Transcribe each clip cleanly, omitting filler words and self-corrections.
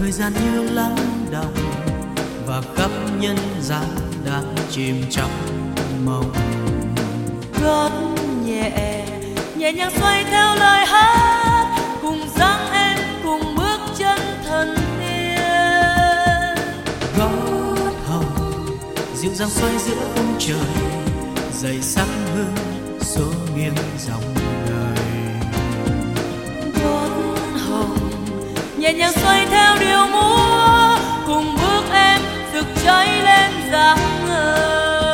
thời gian như lắng đọng và khắp nhân gian đang chìm trong mộng. Gót nhẹ nhẹ nhàng xoay theo lời hát, cùng dáng em cùng bước chân thần tiên. Gót hồng dịu dàng xoay giữa khung trời, dày sắc hương số nghiêng dòng đời. Gót hồng nhẹ nhàng xoay theo điệu múa, cùng bước em rực cháy lên dáng ngời.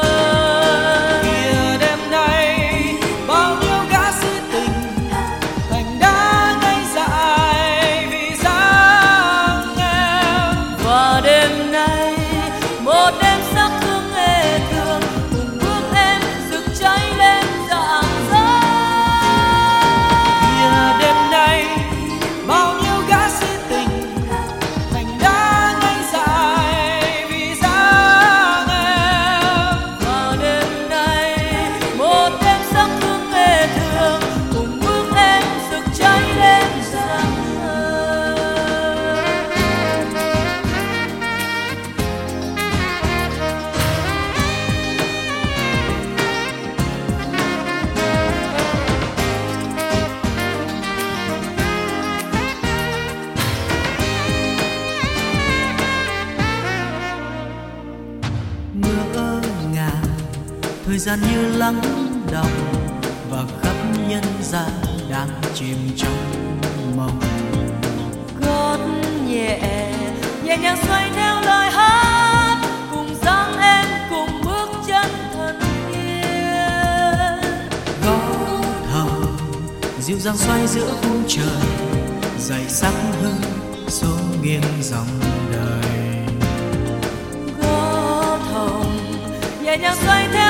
Thời gian như lắng đọng và khắp nhân gian đang chìm trong mộng. Gót nhẹ nhẹ nhàng xoay theo lời hát, cùng dáng em cùng bước chân thần tiên. Gót hồng dịu dàng xoay giữa khung trời, dày sắc hương số nghiêng dòng đời. Gót hồng nhẹ nhàng xoay theo